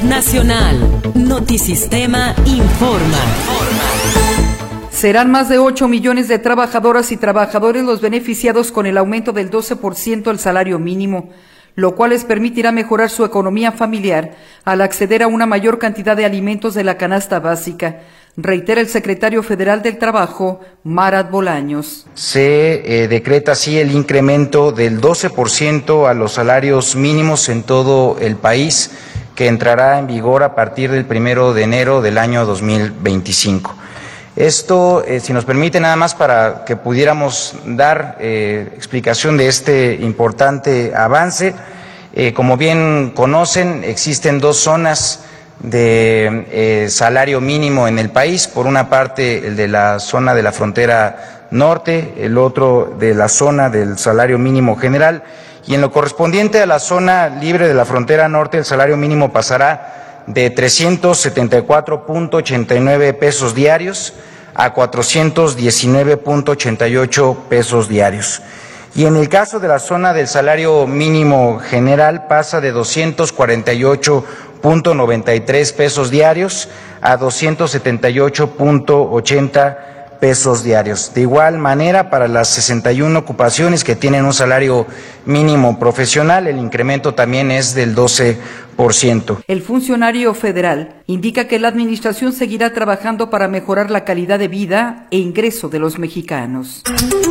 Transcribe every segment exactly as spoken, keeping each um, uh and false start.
Nacional. Notisistema informa. Serán más de ocho millones de trabajadoras y trabajadores los beneficiados con el aumento del doce por ciento al salario mínimo, lo cual les permitirá mejorar su economía familiar al acceder a una mayor cantidad de alimentos de la canasta básica, reitera el secretario federal del Trabajo, Marat Bolaños. Se eh, decreta así el incremento del doce por ciento a los salarios mínimos en todo el país, que entrará en vigor a partir del primero de enero del año dos mil veinticinco. Esto, eh, si nos permite, nada más para que pudiéramos dar eh, explicación de este importante avance. Eh, como bien conocen, existen dos zonas de eh, salario mínimo en el país. Por una parte, el de la zona de la frontera norte, el otro de la zona del salario mínimo general. Y en lo correspondiente a la zona libre de la frontera norte, el salario mínimo pasará de trescientos setenta y cuatro punto ochenta y nueve pesos diarios a cuatrocientos diecinueve punto ochenta y ocho pesos diarios. Y en el caso de la zona del salario mínimo general pasa de doscientos cuarenta y ocho punto noventa y tres pesos diarios a doscientos setenta y ocho punto ochenta pesos diarios. De igual manera, para las sesenta y una ocupaciones que tienen un salario mínimo profesional, el incremento también es del doce por ciento. El funcionario federal indica que la administración seguirá trabajando para mejorar la calidad de vida e ingreso de los mexicanos.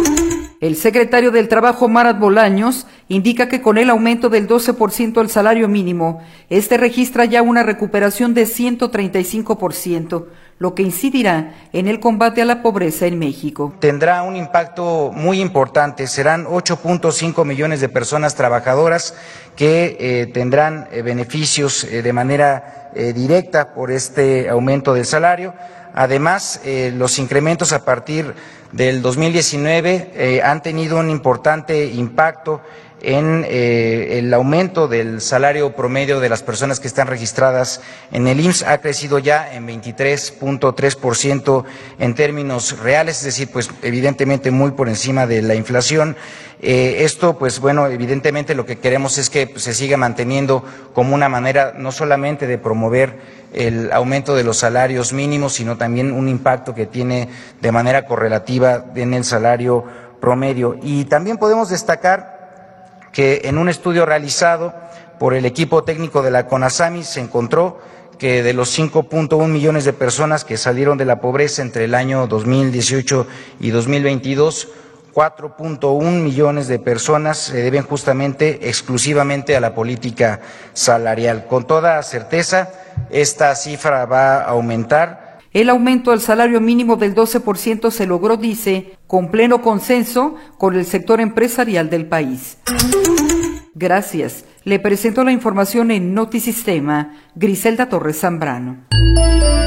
El secretario del Trabajo, Marat Bolaños, indica que con el aumento del doce por ciento al salario mínimo, este registra ya una recuperación de ciento treinta y cinco por ciento, lo que incidirá en el combate a la pobreza en México. Tendrá un impacto muy importante, serán ocho punto cinco millones de personas trabajadoras que eh, tendrán eh, beneficios eh, de manera eh, directa por este aumento del salario. Además, eh, los incrementos a partir del dos mil diecinueve eh, han tenido un importante impacto en eh, el aumento del salario promedio de las personas que están registradas en el I M S S. Ha crecido ya en veintitrés punto tres por ciento en términos reales, es decir, pues evidentemente muy por encima de la inflación. Eh, esto, pues bueno, evidentemente lo que queremos es que pues, se siga manteniendo como una manera no solamente de promover el aumento de los salarios mínimos, sino también un impacto que tiene de manera correlativa en el salario promedio. Y también podemos destacar que en un estudio realizado por el equipo técnico de la CONASAMI se encontró que de los cinco punto uno millones de personas que salieron de la pobreza entre el año dos mil dieciocho y dos mil veintidós, cuatro punto uno millones de personas se deben justamente exclusivamente a la política salarial. Con toda certeza, esta cifra va a aumentar. El aumento al salario mínimo del doce por ciento se logró, dice, con pleno consenso con el sector empresarial del país. Gracias. Le presento la información en Notisistema, Griselda Torres Zambrano.